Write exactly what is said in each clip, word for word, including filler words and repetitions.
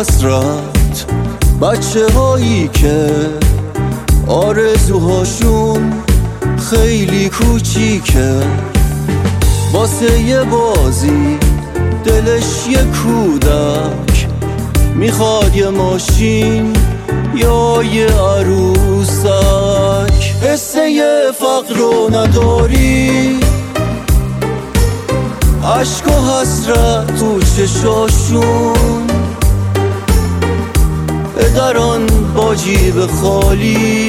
حسرت بچه هایی که آرزوهاشون خیلی کوچیکه، واسه یه بازی دلش یه کودک میخواد، یه ماشین یا یه عروسک. قصه یه فقر رو نداری، عشق و حسرت تو چشاشون، پدران با جیب خالی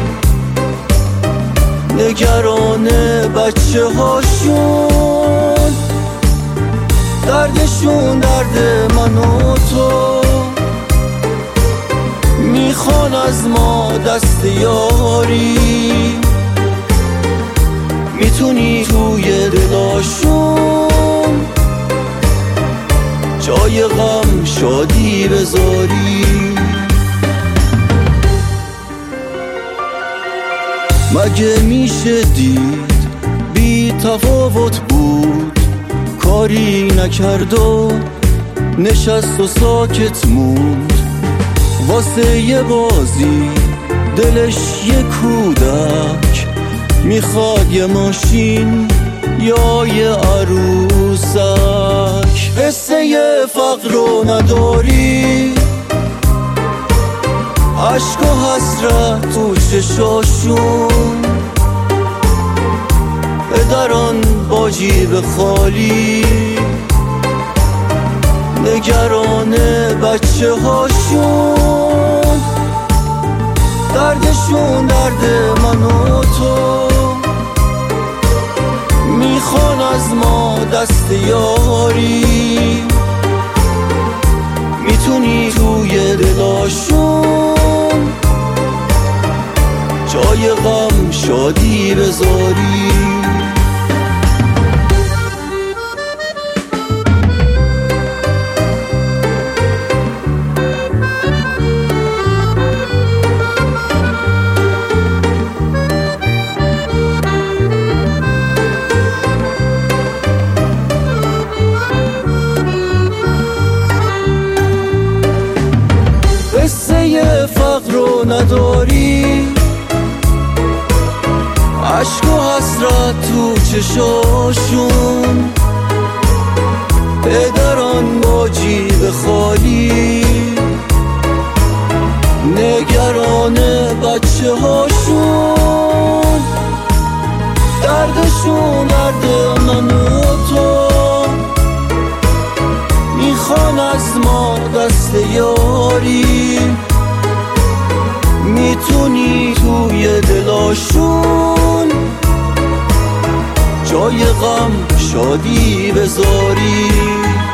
نگران بچه هاشون. دردشون درد من و تو، میخوان از ما دست یاری، میتونی توی دلاشون جای غم شادی بذاری. مگه میشه دید بی تفاوت بود، کاری نکرد و نشست و ساکت موند، واسه یه بازی دلش یه کودک میخواد، یه ماشین یا یه عروسک. قصه یه فقر رو نداری، عشق و حسرت تو چشاشون، پدران با جیب خالی نگران بچه هاشون. دردشون درد من و تو، میخوان از ما دست یاری، میتونی توی دلاشون جای غم شادی بذاری. قصه یه فقر رو نداری، عشق و حسرت تو چشاشون، پدران با جیب خالی نگران بچه هاشون. دردشون درد من و تو، میخوان از ما دست یاری، میتونی توی دلاشون جای غم شادی بذاری.